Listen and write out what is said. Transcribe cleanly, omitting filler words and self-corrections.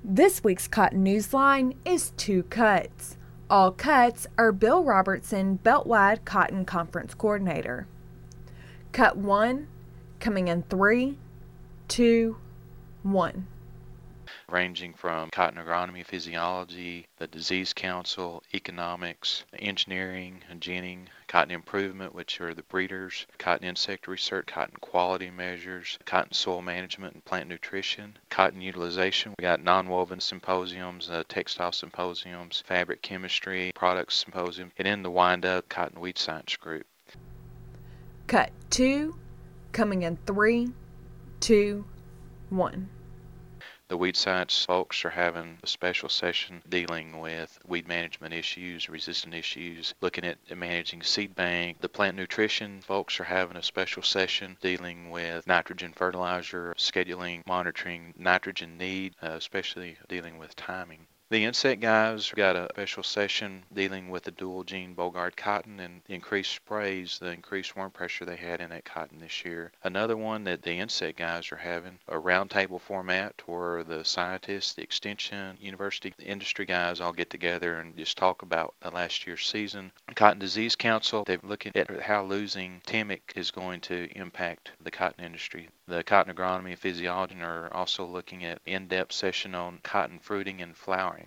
This week's Cotton Newsline is 2 cuts. All cuts are Bill Robertson, Beltwide Cotton Conference Coordinator. Cut 1, coming in 3, 2, 1. Ranging from cotton agronomy, physiology, the disease council, economics, engineering, ginning, cotton improvement, which are the breeders, cotton insect research, cotton quality measures, cotton soil management and plant nutrition, cotton utilization. We got non-woven symposiums, textile symposiums, fabric chemistry, products symposium, and in the wind-up, cotton weed science group. Cut 2, coming in 3, 2, 1. The weed science folks are having a special session dealing with weed management issues, resistant issues, looking at managing seed bank. The plant nutrition folks are having a special session dealing with nitrogen fertilizer, scheduling, monitoring nitrogen need, especially dealing with timing. The insect guys got a special session dealing with the dual gene Bogard cotton and the increased sprays, the increased worm pressure they had in that cotton this year. Another one that the insect guys are having, a roundtable format where the scientists, the extension, university, the industry guys all get together and just talk about the last year's season. Cotton Disease Council, they're looking at how losing Timic is going to impact the cotton industry. The cotton agronomy and physiology are also looking at in-depth session on cotton fruiting and flowering.